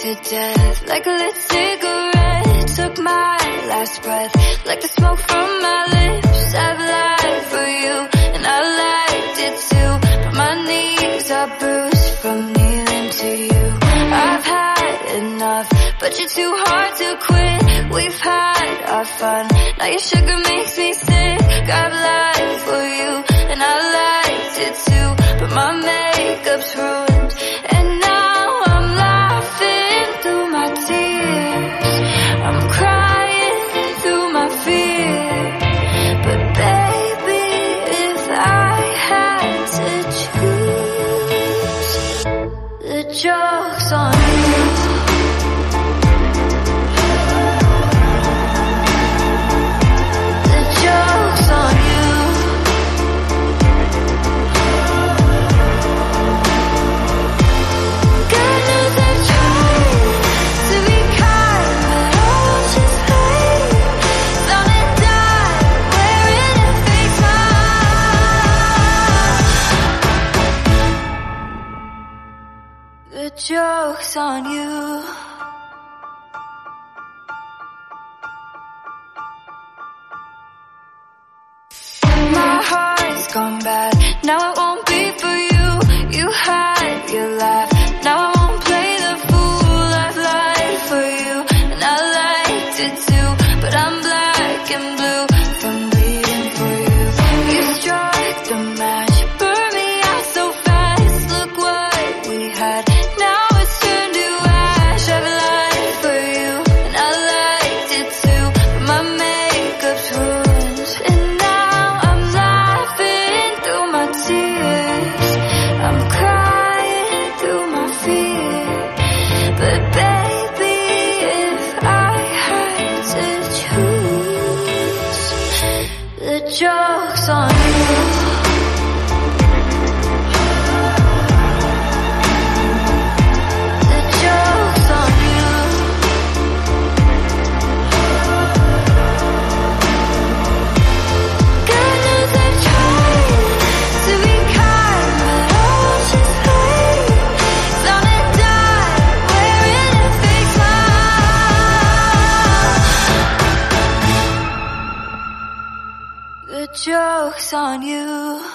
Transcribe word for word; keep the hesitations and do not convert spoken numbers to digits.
to death. Like a lit cigarette, took my last breath. Like the smoke from my lips, I've lied for you, and I liked it too. But my knees are bruised from kneeling to you. I've had enough, but you're too hard to quit. We've had our fun, now your sugar makes me sick. I've lied for you, and I liked it too. But my makeup's ruined, and now I'm laughing through my tears. I'm crying through my fear. But baby, if I had to choose, the joke's on you. The joke's on you. My heart's gone bad, now it won't be for you. You had your laugh, now I won't play the fool. I've lied for you, and I liked it too. But I'm black and blue from bleeding for you. You struck the match, burned me out so fast. Look what we had, now it's turned to ash. I've lied for you, and I liked it too. But my makeup's ruined, and now I'm laughing through my tears. I'm crying through my fear. But baby, if I had to choose, the joke's on you. The joke's on you.